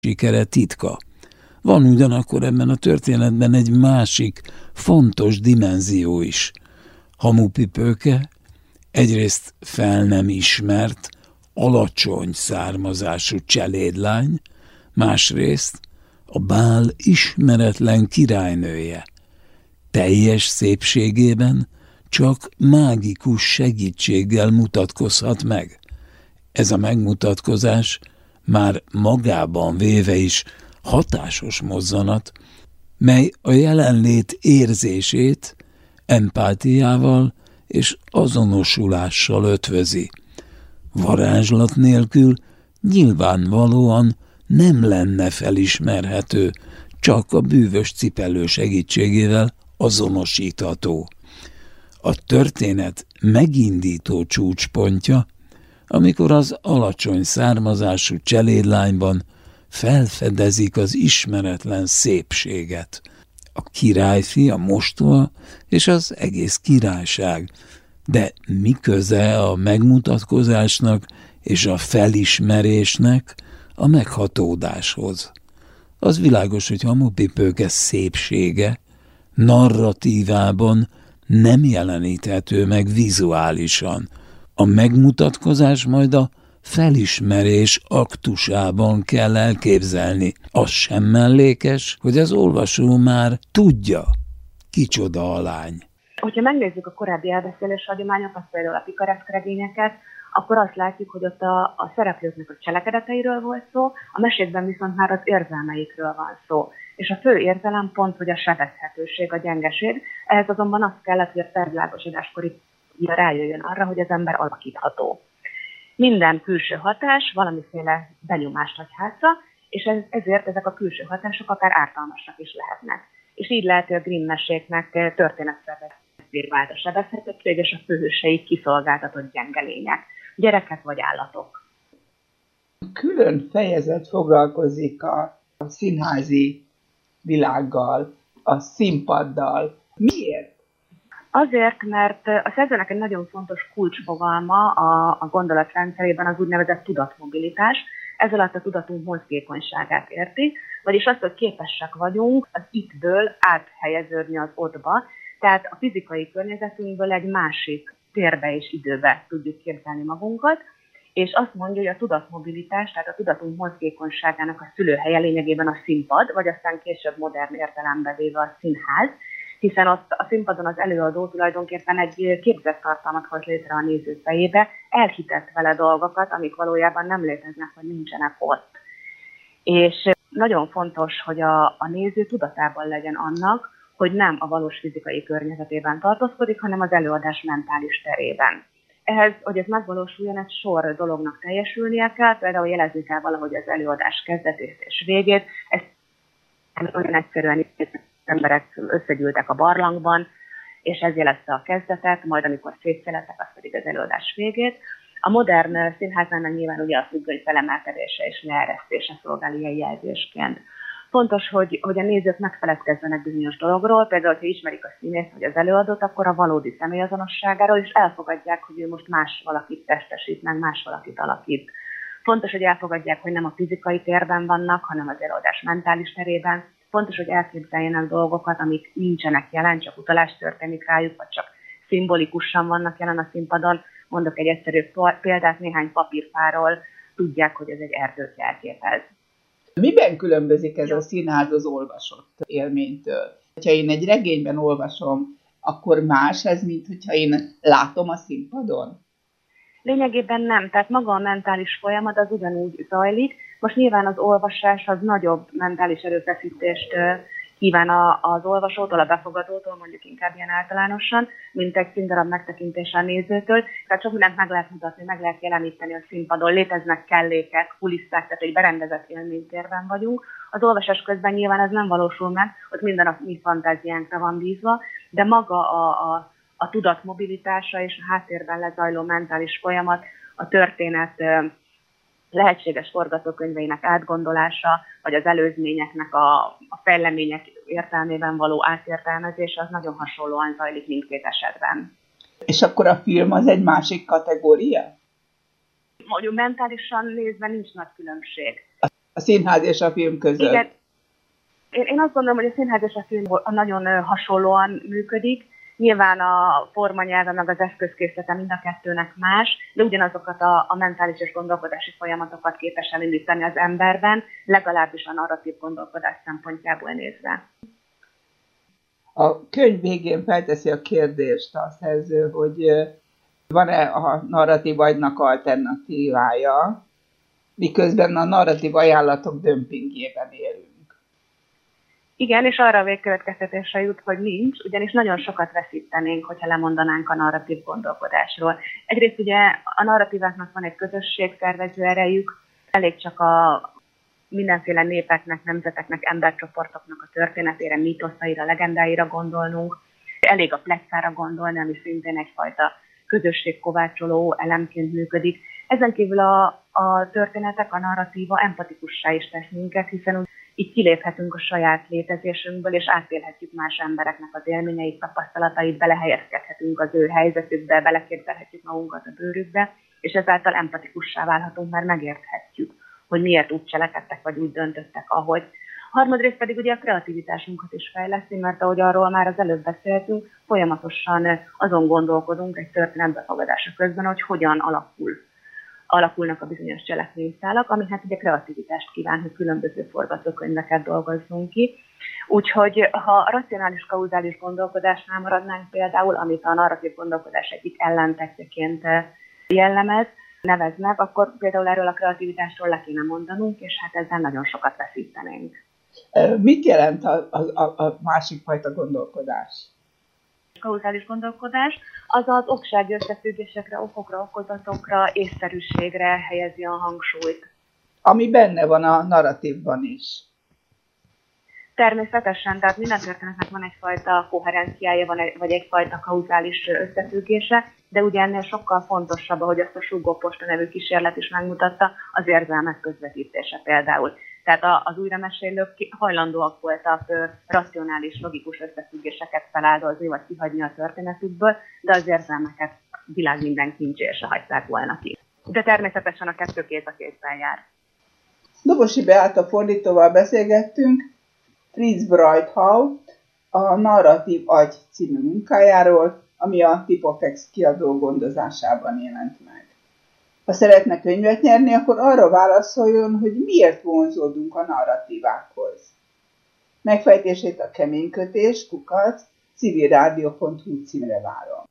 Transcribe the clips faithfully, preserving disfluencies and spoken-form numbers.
sikere titka. Van ugyanakkor ebben a történetben egy másik fontos dimenzió is. Hamupipőke egyrészt fel nem ismert, alacsony származású cselédlány, másrészt a bál ismeretlen királynője. Teljes szépségében csak mágikus segítséggel mutatkozhat meg. Ez a megmutatkozás már magában véve is hatásos mozzanat, mely a jelenlét érzését empátiával és azonosulással ötvözi. Varázslat nélkül nyilvánvalóan nem lenne felismerhető, csak a bűvös cipelő segítségével azonosítható. A történet megindító csúcspontja, amikor az alacsony származású cselédlányban felfedezik az ismeretlen szépséget. A királyfi, a mostoha és az egész királyság. De mi köze a megmutatkozásnak és a felismerésnek a meghatódáshoz? Az világos, hogy Hamupipőke szépsége narratívában nem jeleníthető meg vizuálisan. A megmutatkozás majd a felismerés aktusában kell elképzelni. Az sem mellékes, hogy az olvasó már tudja, kicsoda a lány. Hogyha megnézzük a korábbi elbeszélés hagyományokat, például a pikareszk regényeket, akkor azt látjuk, hogy ott a, a szereplőknek a cselekedeteiről volt szó, a mesékben viszont már az érzelmeikről van szó. És a fő érzelem pont, hogy a sebezhetőség, a gyengeség, ehhez azonban az kellett, hogy a felvilágosodáskor itt rájöjjön arra, hogy az ember alakítható. Minden külső hatás valamiféle benyomást hagy hátra, és ez, ezért ezek a külső hatások akár ártalmasak is lehetnek. És így lehet, hogy a Grimm meséknek történetszervezésé vált a sebezhetőség, és a főhősei kiszolgáltatott gyenge lények, gyerekek vagy állatok. Külön fejezet foglalkozik a, a színházi világgal, a színpaddal. Miért? Azért, mert a szerzőnek egy nagyon fontos kulcsfogalma a, a gondolatrendszerében az úgynevezett tudatmobilitás. Ez alatt a tudatunk mozgékonyságát érti, vagyis azt, hogy képesek vagyunk az ittből áthelyeződni az ottba, tehát a fizikai környezetünkből egy másik térbe és időbe tudjuk képzelni magunkat, és azt mondja, hogy a tudatmobilitás, tehát a tudatunk mozgékonyságának a szülőhelye lényegében a színpad, vagy aztán később modern értelembe véve a színház, hiszen ott a színpadon az előadó tulajdonképpen egy képzett tartalmat hoz létre a néző fejébe, elhitett vele dolgokat, amik valójában nem léteznek, vagy nincsenek ott. És nagyon fontos, hogy a, a néző tudatában legyen annak, hogy nem a valós fizikai környezetében tartózkodik, hanem az előadás mentális terében. Ehhez, hogy ez megvalósuljon, egy sor dolognak teljesülnie kell, például jelezni kell valahogy az előadás kezdetét és végét. Ez olyan egyszerűen emberek összegyűltek a barlangban, és ez jelezte a kezdetet, majd amikor szétszeletek, az pedig az előadás végét. A modern színháznál nyilván ugye a függöny felemelkedése és leeresztése szolgál ilyen jelzésként. Fontos, hogy, hogy a nézők megfeledkezzenek bizonyos dologról, például, ha ismerik a színészt vagy az előadót, akkor a valódi személyazonosságáról, és elfogadják, hogy ő most más valakit testesít, meg más valakit alakít. Fontos, hogy elfogadják, hogy nem a fizikai térben vannak, hanem az előadás mentális terében. Fontos, hogy elképzeljenek dolgokat, amik nincsenek jelen, csak utalás történik rájuk, vagy csak szimbolikusan vannak jelen a színpadon. Mondok egy egyszerű példát, néhány papírfáról tudják, hogy ez egy erdőt jelképez. Miben különbözik ez a színház az olvasott élménytől? Ha én egy regényben olvasom, akkor más ez, mint hogyha én látom a színpadon? Lényegében nem, tehát maga a mentális folyamat az ugyanúgy zajlik. Most nyilván az olvasás az nagyobb mentális erőfeszítést kíván az olvasótól, a befogadótól, mondjuk inkább ilyen általánosan, mint egy színdarab megtekintése a nézőtől. Tehát sok mindent meg lehet mutatni, meg lehet jeleníteni a színpadon, léteznek kellékek, kulisszák, tehát egy berendezett élménytérben vagyunk. Az olvasás közben nyilván ez nem valósul meg, ott minden a mi fantáziánkra van bízva, de maga a, a, a tudat mobilitása és a háttérben lezajló mentális folyamat, a történet lehetséges forgatókönyveinek átgondolása, vagy az előzményeknek a, a fejlemények értelmében való átértelmezése, az nagyon hasonlóan zajlik mindkét esetben. És akkor a film az egy másik kategória? Mondjuk mentálisan nézve nincs nagy különbség. a színház és a film között. Igen. Én, én azt gondolom, hogy a színház és a film nagyon hasonlóan működik. Nyilván a formanyelve meg az eszközkészlete mind a kettőnek más, de ugyanazokat a, a mentális és gondolkodási folyamatokat képes elindítani az emberben, legalábbis a narratív gondolkodás szempontjából nézve. A könyv végén felteszi a kérdést a szerző, hogy van-e a narratív agynak alternatívája, miközben a narratív ajánlatok dömpingében élünk. Igen, és arra a végkövetkeztetésre jut, hogy nincs, ugyanis nagyon sokat veszítenénk, hogyha lemondanánk a narratív gondolkodásról. Egyrészt ugye a narratíváknak van egy közösségszervező erejük, elég csak a mindenféle népeknek, nemzeteknek, embercsoportoknak a történetére, mítoszaira, legendáira gondolnunk. Elég a pletszára gondolni, ami szintén egyfajta közösségkovácsoló elemként működik. Ezen kívül a, a történetek, a narratíva empatikussá is tesz minket, hiszen így kiléphetünk a saját létezésünkből, és átélhetjük más embereknek az élményeit, tapasztalatait, belehelyezkedhetünk az ő helyzetükbe, beleképzelhetjük magunkat a bőrükbe, és ezáltal empatikussá válhatunk, mert megérthetjük, hogy miért úgy cselekedtek, vagy úgy döntöttek, ahogy. Harmadrészt pedig ugye a kreativitásunkat is fejleszti, mert ahogy arról már az előbb beszéltünk, folyamatosan azon gondolkodunk egy történet befogadása közben, hogy hogyan alakul. alakulnak a bizonyos cselekményszálak, ami hát ugye kreativitást kíván, hogy különböző forgatókönyveket dolgozzunk ki. Úgyhogy ha racionális kauzális gondolkodásnál maradnánk például, amit a narratív gondolkodás egyik ellentetjeként jellemez, neveznek, akkor például erről a kreativitásról le kéne mondanunk, és hát ezzel nagyon sokat veszítenénk. Mit jelent a, a, a másik fajta gondolkodás? Kauzális gondolkodás, az az oksági összefüggésekre, okokra, okozatokra, észszerűségre helyezi a hangsúlyt. Ami benne van a narratívban is. Természetesen, tehát minden történetnek van egyfajta koherenciája, van egy, vagy egyfajta kauzális összefüggése, de ugye ennél sokkal fontosabb, ahogy azt a Súgóposta nevű kísérlet is megmutatta, az érzelmek közvetítése például. Tehát az újramesélők hajlandóak voltak racionális, logikus összefüggéseket feláldozni, vagy kihagyni a történetükből, de az érzelmeket világ minden kincsére hagyták volna ki. De természetesen a kettő kéz a kézben jár. Dobosi Beáta fordítóval beszélgettünk Fritz Breithaupt a Narratív agy című munkájáról, ami a Tipofex kiadó gondozásában jelent meg. Ha szeretne könyvet nyerni, akkor arra válaszoljon, hogy miért vonzódunk a narratívákhoz. Megfejtését a keménykötés kukac civilrádió pont hu címre várom.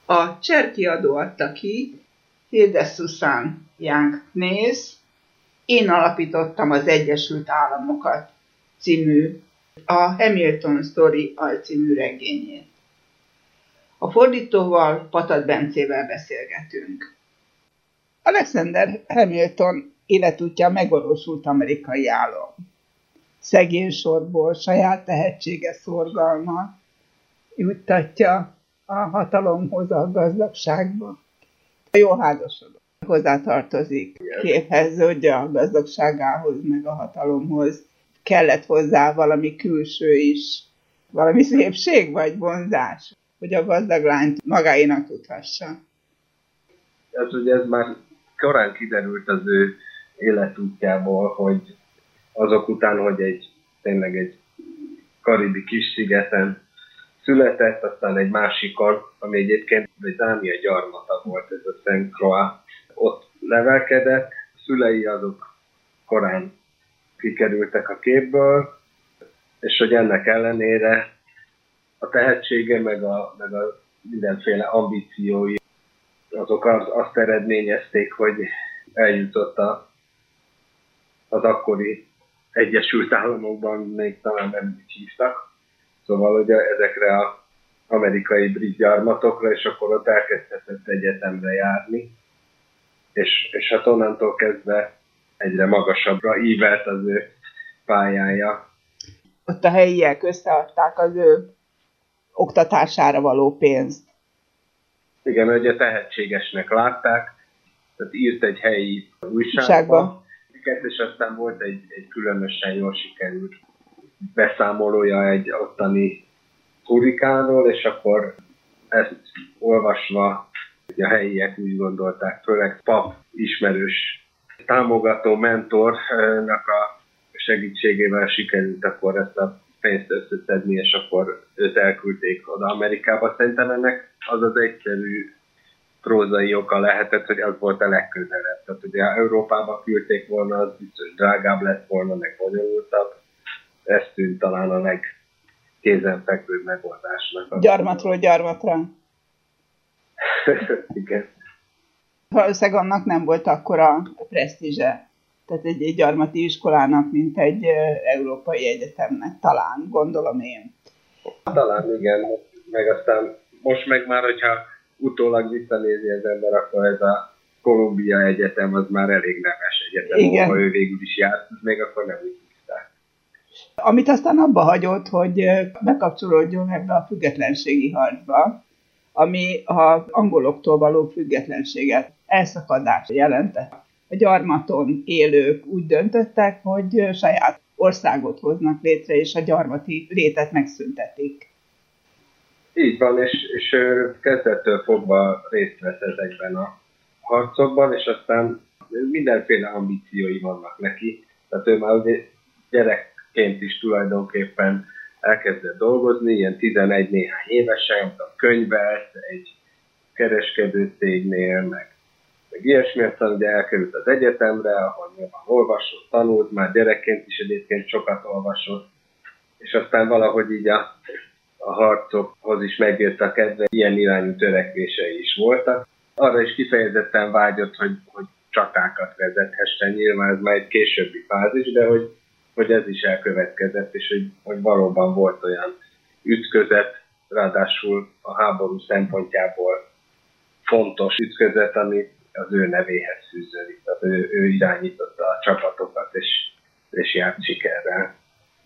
A Cser kiadó adta ki, Hilde Susan Young Knays, Én alapítottam az Egyesült Államokat című, a Hamilton Story alcímű regényét. A fordítóval, Patat Bencével beszélgetünk. Alexander Hamilton életútja megvalósult amerikai álom. Szegény sorból saját tehetsége szorgalma juttatja a hatalomhoz, a gazdagságba. A jó házasodott. Hozzátartozik képhez, hogy a gazdagságához, meg a hatalomhoz kellett hozzá valami külső is, valami szépség vagy vonzás, hogy a gazdag lányt magáénak tudhassa. Ez ugye ez már korán kiderült az ő életútjából, hogy azok után, hogy egy tényleg egy karibi kis szigeten született, aztán egy másikon, ami egyébként egy Dánia gyarmata volt, ez a Saint Croix, ott nevelkedett, a szülei azok korán kikerültek a képből, és hogy ennek ellenére a tehetsége, meg a, meg a mindenféle ambíciói, azok az, azt eredményezték, hogy eljutott a, az akkori Egyesült Államokban, még talán nem így hívtak, szóval ugye ezekre az amerikai brit gyarmatokra, és akkor ott elkezdhetett egyetemre járni, és, és hát onnantól kezdve egyre magasabbra ívelt az ő pályája. Ott a helyiek összeadták az ő oktatására való pénzt. Igen, ugye tehetségesnek látták, tehát írt egy helyi újságba, és aztán volt egy, egy különösen jól sikerült beszámolója egy ottani hurrikánról, és akkor ezt olvasva a helyiek úgy gondolták, főleg pap ismerős támogató mentornak a segítségével sikerült akkor ezt a pénzt összeszedni, és akkor őt elküldték oda Amerikába. Szerintem ennek az az egyszerű prózai oka lehetett, hogy az volt a legközelebb. Tehát ugye ha Európába küldték volna, az biztos drágább lett volna, meg bonyolultabb. Ez tűnt talán a legkézenfekvőbb megoldásnak. Gyarmatról gyarmatra. Igen. Valószínűleg annak nem volt akkora presztízse. Tehát egy, egy gyarmati iskolának, mint egy európai egyetemnek, talán, gondolom én. Talán igen, meg aztán most meg már, hogyha utólag visszanézi az ember, akkor ez a Columbia Egyetem az már elég neves egyetem, igen. Ha ő végül is járt, még akkor nem úgy hívták. Amit aztán abba hagyott, hogy bekapcsolódjon ebbe a függetlenségi harcba, ami az angoloktól való függetlenséget, elszakadást jelentett. A gyarmaton élők úgy döntöttek, hogy saját országot hoznak létre, és a gyarmati létet megszüntetik. Így van, és, és kezdettől fogva részt vesz ezekben a harcokban, és aztán mindenféle ambíciói vannak neki. Tehát ő már ugye gyerekként is tulajdonképpen elkezdett dolgozni, ilyen tizenegy néhány évesen, könyvelt egy kereskedő cégnél, meg, meg ilyesmi, aztán ugye elkerült az egyetemre, ahol nyilván olvasott, tanult, már gyerekként is egyébként sokat olvasott, és aztán valahogy így a, a harcokhoz is megjött a kedve, ilyen irányú törekvései is voltak. Arra is kifejezetten vágyott, hogy, hogy csatákat vezethessen, nyilván ez már egy későbbi fázis, de hogy, hogy ez is elkövetkezett, és hogy, hogy valóban volt olyan ütközet, ráadásul a háború szempontjából fontos ütközet, ami az ő nevéhez fűződik. Tehát ő, ő irányította a csapatokat, és, és járt sikerrel.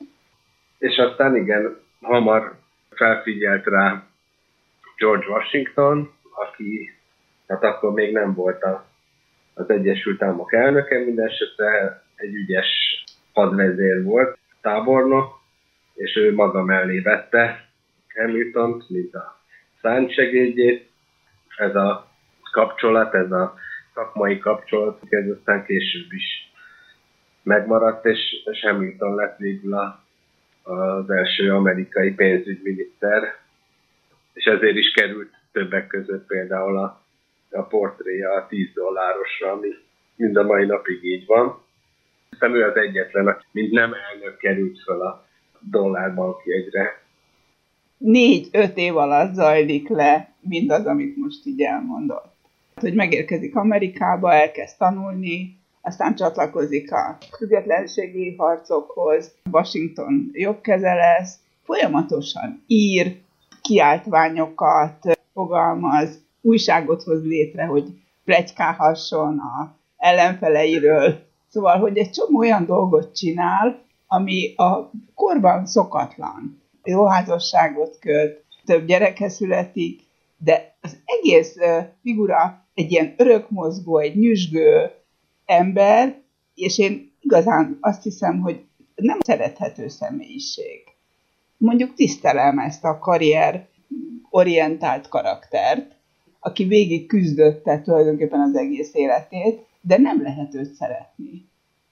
És aztán igen, hamar felfigyelt rá George Washington, aki hát akkor még nem volt a, az Egyesült Államok elnöke, mindenesetre egy ügyes hadvezér volt, tábornok, és ő maga mellé vette Hamiltont, mint a szárnysegédjét. Ez a kapcsolat, ez a szakmai kapcsolat, ez aztán később is megmaradt, és, és Hamilton lett végül a, az első amerikai pénzügyminiszter, és ezért is került többek között például a, a portréja a tíz dollárosra, ami mind a mai napig így van. Hiszem ő az egyetlen, aki mint nem elnök került fel a dollárbankjegyre. négy-öt év alatt zajlik le mindaz, amit most így elmondott. Hogy megérkezik Amerikába, elkezd tanulni, aztán csatlakozik a függetlenségi harcokhoz, Washington jobbkeze lesz, folyamatosan ír, kiáltványokat fogalmaz, újságot hoz létre, hogy pletykálhasson a ellenfeleiről. Szóval, hogy egy csomó olyan dolgot csinál, ami a korban szokatlan. Jó házasságot köt, több gyereke születik, de az egész figura egy ilyen örökmozgó, egy nyüzsgő ember, és én igazán azt hiszem, hogy nem szerethető személyiség. Mondjuk tisztelem ezt a karrier orientált karaktert, aki végig küzdötte tulajdonképpen az egész életét, de nem lehet őt szeretni.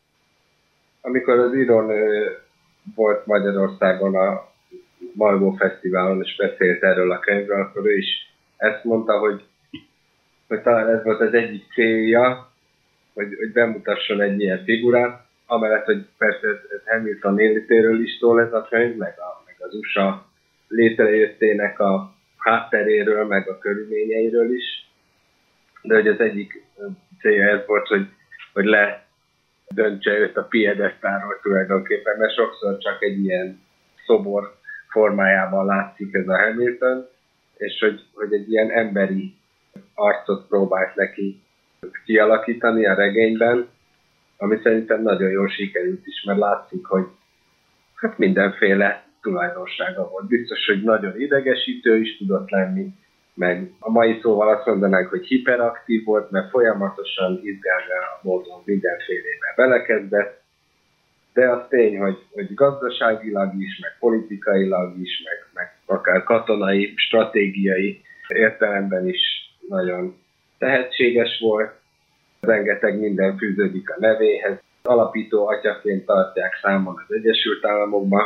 Amikor az Iron volt Magyarországon a Malmö Fesztiválon, és beszélt erről a könyvről, akkor ő is ezt mondta, hogy, hogy talán ez volt az egyik célja, hogy, hogy bemutasson egy ilyen figurát, amellett, hogy persze ez Hamilton életéről is szól ez a könyv, meg, a, meg az u es á létrejöttének a hátteréről, meg a körülményeiről is, de hogy az egyik célja ez volt, hogy, hogy ledöntse őt a piedesztáról tulajdonképpen, mert sokszor csak egy ilyen szobor formájában látszik ez a Hamilton, és hogy, hogy egy ilyen emberi arcot próbált neki kialakítani a regényben, ami szerintem nagyon jól sikerült is, mert látszik, hogy hát mindenféle tulajdonsága volt. Biztos, hogy nagyon idegesítő is tudott lenni, meg a mai szóval azt mondanánk, hogy hiperaktív volt, mert folyamatosan izgálga módon mindenfélébe belekezdett, de az tény, hogy, hogy gazdaságilag is, meg politikailag is, meg, meg akár katonai, stratégiai értelemben is nagyon tehetséges volt. Rengeteg minden fűződik a nevéhez. Alapító atyaként tartják számon az Egyesült Államokban,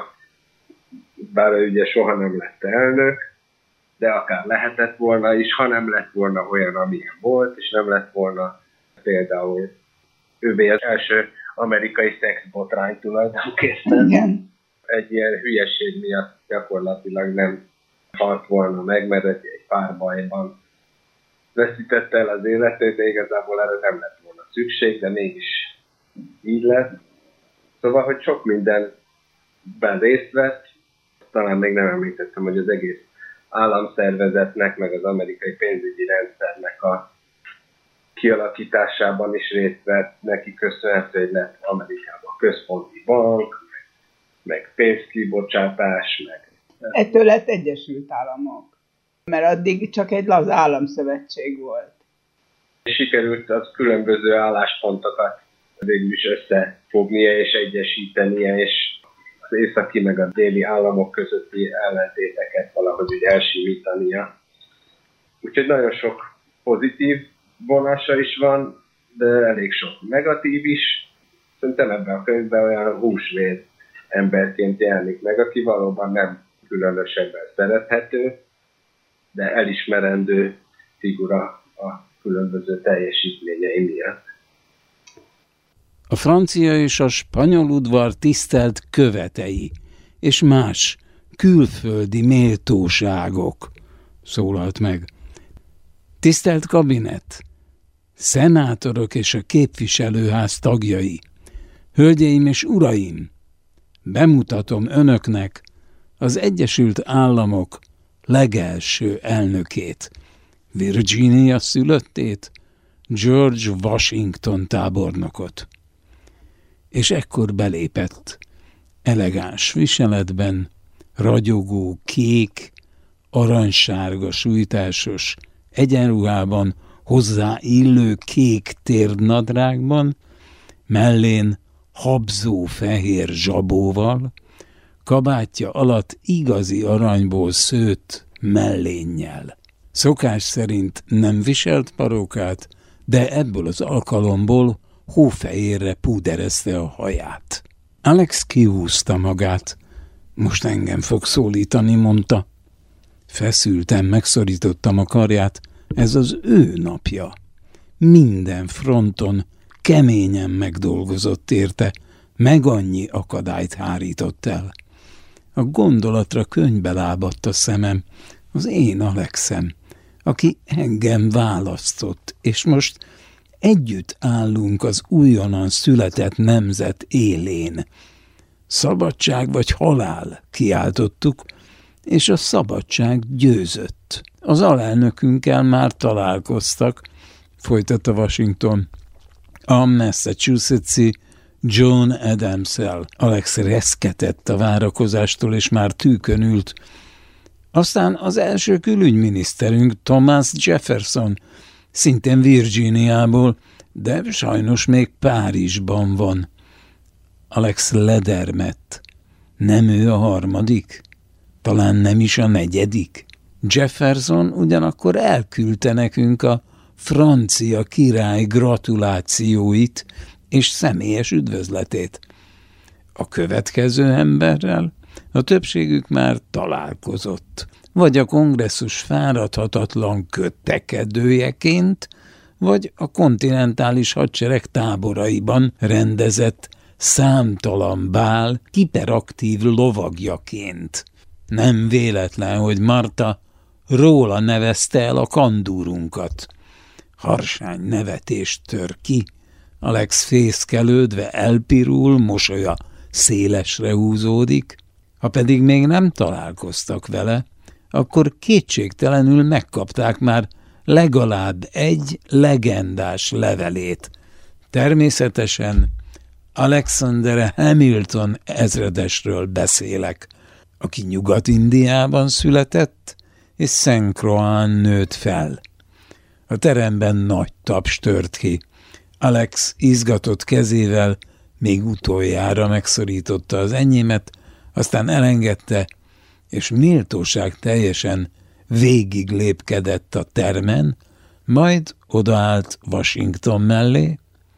bár ő ugye soha nem lett elnök, de akár lehetett volna is, ha nem lett volna olyan, amilyen volt, és nem lett volna például ővé az első amerikai szexbotrány tulajdonképpen. Igen. Egy ilyen hülyeség miatt gyakorlatilag nem halt volna meg, mert egy, egy pár bajban veszítette el az életét, de igazából erre nem lett volna szükség, de mégis így lett. Szóval, hogy sok mindenben részt vett, talán még nem említettem, hogy az egész államszervezetnek, meg az amerikai pénzügyi rendszernek a kialakításában is részt vett, neki köszönhető, hogy lett Amerikában központi bank, meg pénzkibocsátás, meg... Ettől lett Egyesült Államok, mert addig csak egy laza államszövetség volt. Sikerült az különböző álláspontokat végül is összefognia és egyesítenie, és az északi meg a déli államok közötti ellentéteket valahogy úgy elsimítania. Úgyhogy nagyon sok pozitív vonása is van, de elég sok negatív is. Szerintem ebben a könyvben olyan húsvér emberként jelenik meg, aki valóban nem különösebben szerethető, de elismerendő figura a különböző teljesítményei miatt. A francia és a spanyol udvar tisztelt követei, és más külföldi méltóságok, szólalt meg. Tisztelt kabinet, szenátorok és a képviselőház tagjai, hölgyeim és uraim, bemutatom önöknek az Egyesült Államok legelső elnökét, Virginia szülöttét, George Washington tábornokot. És ekkor belépett, elegáns viseletben, ragyogó, kék, aranysárga sújtásos, egyenruhában, hozzá illő kék térdnadrágban, mellén habzó fehér zsabóval, kabátja alatt igazi aranyból szőtt mellénnyel. Szokás szerint nem viselt parókát, de ebből az alkalomból hófehérre púderezte a haját. Alex kihúzta magát. Most engem fog szólítani, mondta. Feszülten megszorítottam a karját, ez az ő napja. Minden fronton keményen megdolgozott érte, meg annyi akadályt hárított el. A gondolatra könyvbe lábadt a szemem, az én Alexem, aki engem választott, és most együtt állunk az újonnan született nemzet élén. Szabadság vagy halál, kiáltottuk, és a szabadság győzött. Az alelnökünkkel már találkoztak, folytatta Washington, a Massachusetts-i John Adams-el. Alex reszketett a várakozástól, és már tűkön ült. Aztán az első külügyminiszterünk, Thomas Jefferson, szintén Virginiából, de sajnos még Párizsban van. Alex ledermett. Nem ő a harmadik? Talán nem is a negyedik? Jefferson ugyanakkor elküldte nekünk a francia király gratulációit és személyes üdvözletét. A következő emberrel a többségük már találkozott, vagy a kongresszus fáradhatatlan kötekedőjeként, vagy a kontinentális hadsereg táboraiban rendezett számtalan bál hiperaktív lovagjaként. Nem véletlen, hogy Marta róla nevezte el a kandúrunkat. Harsány nevetést tör ki, Alex fészkelődve elpirul, mosolya szélesre húzódik. Ha pedig még nem találkoztak vele, akkor kétségtelenül megkapták már legalább egy legendás levelét. Természetesen Alexander Hamilton ezredesről beszélek, aki Nyugat-Indiában született, és Saint Croixan nőtt fel. A teremben nagy taps tört ki. Alex izgatott kezével még utoljára megszorította az enyémet, aztán elengedte, és méltóság teljesen végig lépkedett a termen, majd odaállt Washington mellé,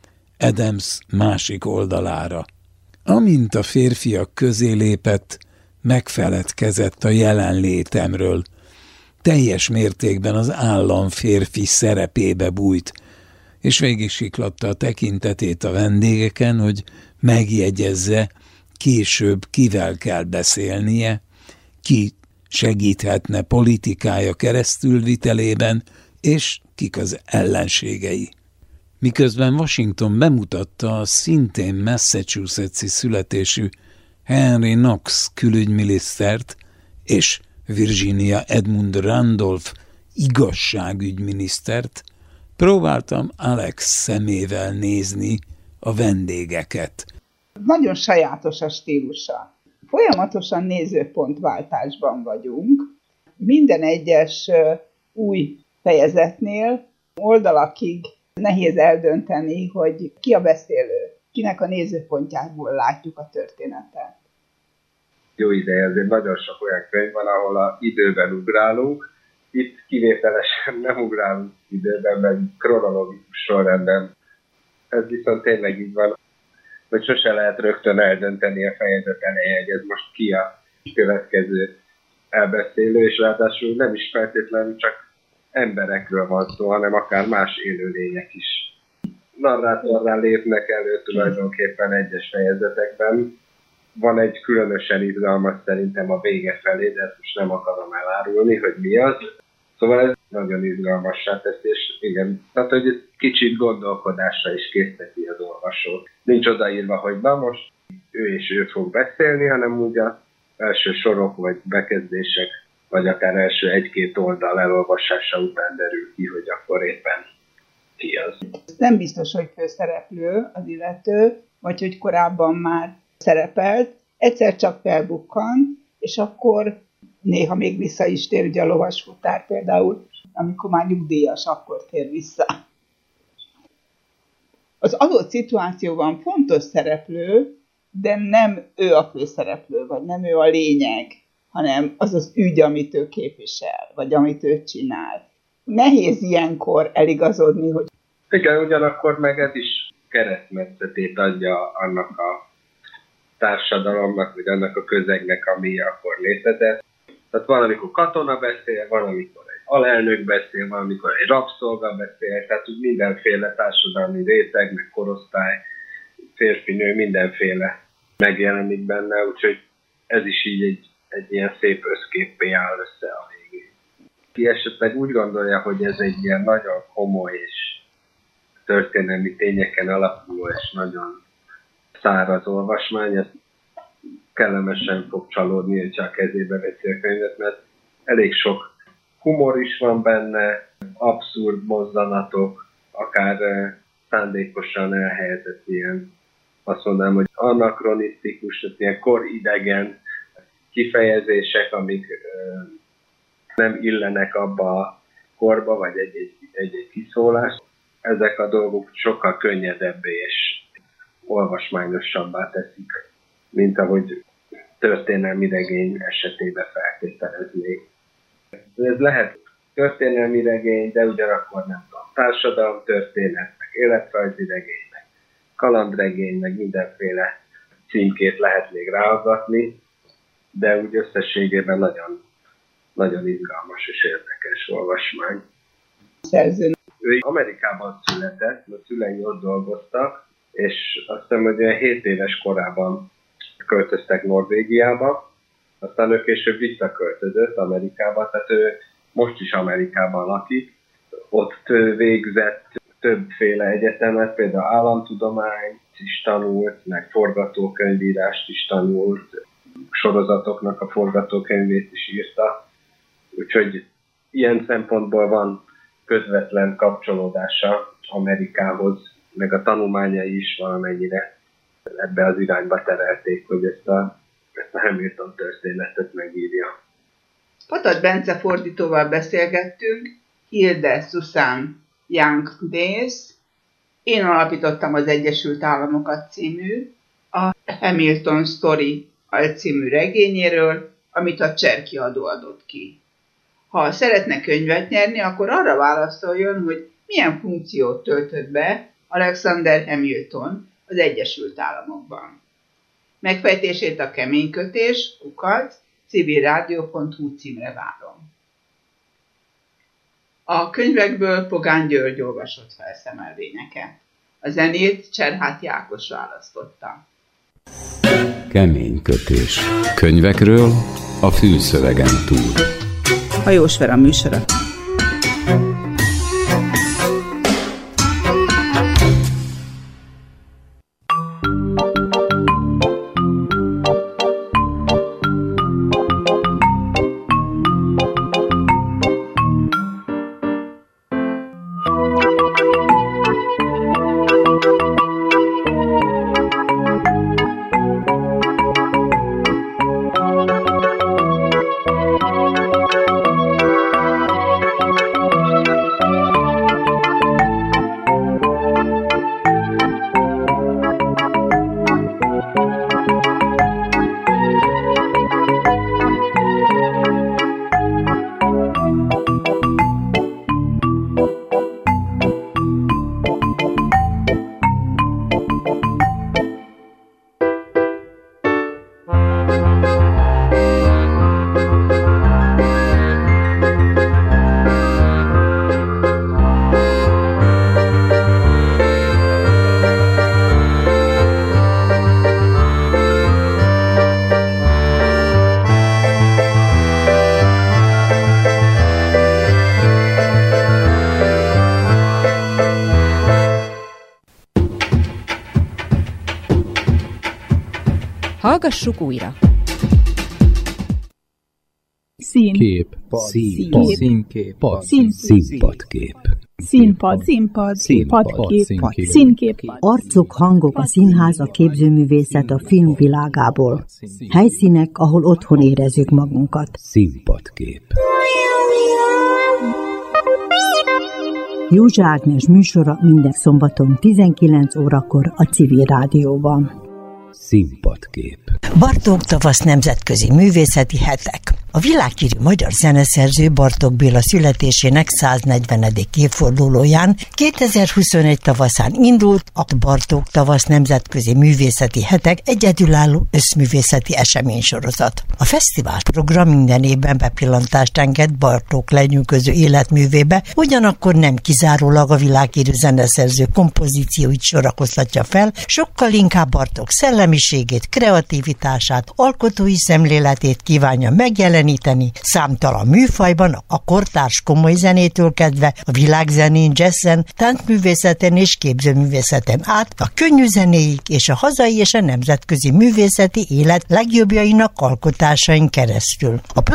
Adams másik oldalára. Amint a férfiak közé lépett, megfeledkezett a jelenlétemről. Teljes mértékben az államférfi szerepébe bújt, és végig siklatta a tekintetét a vendégeken, hogy megjegyezze, később kivel kell beszélnie, ki segíthetne politikája keresztülvitelében, és kik az ellenségei. Miközben Washington bemutatta a szintén Massachusetts-i születésű Henry Knox külügyminisztert és Virginia Edmund Randolph igazságügyminisztert, próbáltam Alex szemével nézni a vendégeket. Nagyon sajátos a stílusa. Folyamatosan nézőpontváltásban vagyunk. Minden egyes új fejezetnél oldalakig nehéz eldönteni, hogy ki a beszélő, kinek a nézőpontjából látjuk a történetet. Jó ideje, azért nagyon sok olyan könyv van, ahol a időben ugrálunk. Itt kivételesen nem ugrálunk időben, mert kronológikus sorrendben. Ez viszont tényleg így van, hogy sose lehet rögtön eldönteni a fejezet elején, hogy ez most ki a következő elbeszélő, és ráadásul nem is feltétlenül csak emberekről van szó, hanem akár más élőlények is. Narrátorrá lépnek elő tulajdonképpen egyes fejezetekben. Van egy különösen izgalmas szerintem a vége felé, de ezt most nem akarom elárulni, hogy mi az. Szóval ez nagyon izgalmassá teszi, és igen, tehát hogy egy kicsit gondolkodásra is készteti az olvasót. Nincs odaírva, hogy na most ő és ő fog beszélni, hanem úgy az első sorok vagy bekezdések, vagy akár első egy-két oldal elolvasása után derül ki, hogy akkor éppen ki az. Nem biztos, hogy főszereplő az illető, vagy hogy korábban már szerepelt, egyszer csak felbukkan, és akkor néha még vissza is tér, ugye a lovasfutár például, amikor már nyugdíjas, akkor tér vissza. Az adott szituációban fontos szereplő, de nem ő a főszereplő, vagy nem ő a lényeg, hanem az az ügy, amit ő képvisel, vagy amit ő csinál. Nehéz ilyenkor eligazodni, hogy... Igen, ugyanakkor meg ez is keresztmetszetét adja annak a társadalomnak, vagy annak a közegnek, ami akkor létezett. Tehát van, amikor katona beszél, van, amikor egy alelnök beszél, van, amikor egy rabszolga beszél, tehát úgy mindenféle társadalmi réteg, meg korosztály, férfi, nő, mindenféle megjelenik benne, úgyhogy ez is így egy, egy ilyen szép összképpé áll össze a végén. Ki esetleg úgy gondolja, hogy ez egy ilyen nagyon komoly és történelmi tényeken alapuló és nagyon száraz olvasmány, ez kellemesen fog csalódni, hogy csak kezébe veszi a könyvet, mert elég sok humor is van benne, abszurd mozzanatok, akár szándékosan elhelyezett ilyen, azt mondanám, hogy anakronisztikus, ilyen koridegen kifejezések, amik nem illenek abba a korba, vagy egy-egy, egy-egy kiszólás. Ezek a dolgok sokkal könnyedebbé és olvasmányosabbá teszik, mint ahogy történelmi regény esetében feltételeznék. Ez lehet történelmi regény, de ugyanakkor nem tudom, társadalom történet, meg életrajzi regény, meg kalandregény, meg mindenféle címkét lehet még ráaggatni, de úgy összességében nagyon, nagyon izgalmas és érdekes olvasmány. Szerző. Ő Amerikában született, a szülei ott dolgoztak, és azt hiszem, hogy olyan hét éves korában költöztek Norvégiába, aztán ő később visszaköltözött Amerikába, tehát ő most is Amerikában lakik. Ott végzett többféle egyetemet, például államtudományt is tanult, meg forgatókönyvírást is tanult, sorozatoknak a forgatókönyvét is írta. Úgyhogy ilyen szempontból van közvetlen kapcsolódása Amerikához, meg a tanulmányai is valamennyire ebbe az irányba terelték, hogy ezt a, ezt a Hamilton történetet megírja. Patak Bence fordítóval beszélgettünk, Hilde Susan Young Days. Én alapítottam az Egyesült Államokat című, a Hamilton Story című regényéről, amit a Cser kiadó adott ki. Ha szeretne könyvet nyerni, akkor arra válaszoljon, hogy milyen funkciót töltött be Alexander Hamilton az Egyesült Államokban. Megfejtését a keménykötés kukac civilrádió pont hu címre várom. A könyvekből Pogány György olvasott fel szemelvényeket. A zenét Cserháti Ákos választotta. Keménykötés. Könyvekről a fülszövegen túl. Hajós Vera műsora. Hallgassuk újra. Szín. Kép. Színpad. Színkép. Színpadkép. Színpad. Színpad. Színpadkép. Színkép. Arcok, hangok, a színház, a képzőművészet a film világából. Helyszínek, ahol otthon érezzük magunkat. Színpadkép. Józsa Ágnes műsora minden szombaton tizenkilenc órakor a Civil Rádióban. Színpadkép. Bartók tavasz nemzetközi művészeti hetek. A világhírű magyar zeneszerző Bartók Béla születésének száznegyvenedik évfordulóján kétezer-huszonegy tavaszán indult a Bartók Tavasz Nemzetközi Művészeti Hetek egyedülálló összművészeti eseménysorozat. A fesztivál program minden évben bepillantást enged Bartók lenyűgöző életművébe, ugyanakkor nem kizárólag a világhírű zeneszerző kompozícióit sorakoztatja fel, sokkal inkább Bartók szellemiségét, kreativitását, alkotói szemléletét kívánja megjeleníteni számtalan műfajban, a kortárs komoly zenétől kezdve a világzenén, jazzen, táncművészeten és képzőművészeten át a könnyű zenéig és a hazai és a nemzetközi művészeti élet legjobbjainak alkotásain keresztül. A